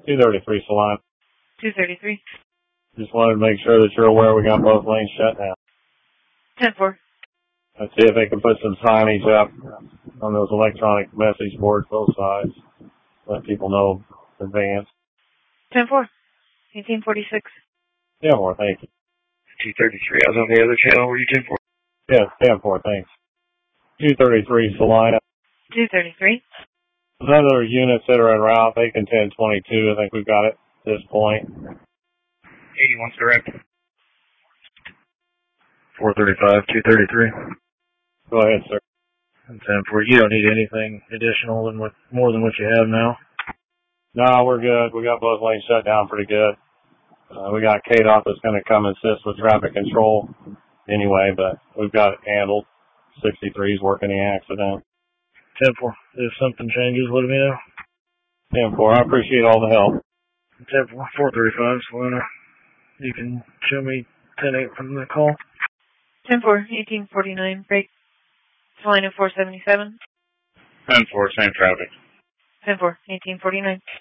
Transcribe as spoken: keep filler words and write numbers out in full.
two thirty-three Salina. two thirty-three. Just wanted to make sure that you're aware we got both lanes shut down. ten four. Let's see if they can put some signage up on those electronic message boards both sides. Let people know in advance. ten four. eighteen forty-six. ten four, thank you. two thirty-three. I was on the other channel. Were you ten four? Yes, ten four, thanks. two thirty-three Salina. two thirty-three. Another units that are en route, they can ten twenty-two. I think we've got it at this point. eighty-one direct. four thirty-five, two thirty-three. Go ahead, sir. ten four. You don't need anything additional than what, more than what you have now? No, we're good. We got both lanes shut down pretty good. Uh, we got K D O T that's going to come assist with traffic control anyway, but we've got it handled. sixty-three is working the accident. ten four. If something changes, let me know. ten four. I appreciate all the help. ten four. four thirty-five, Salina. You can show me ten eight from the call. ten four. eighteen forty-nine. Break. Salina four seventy-seven. ten four. Same traffic. ten four. eighteen forty-nine.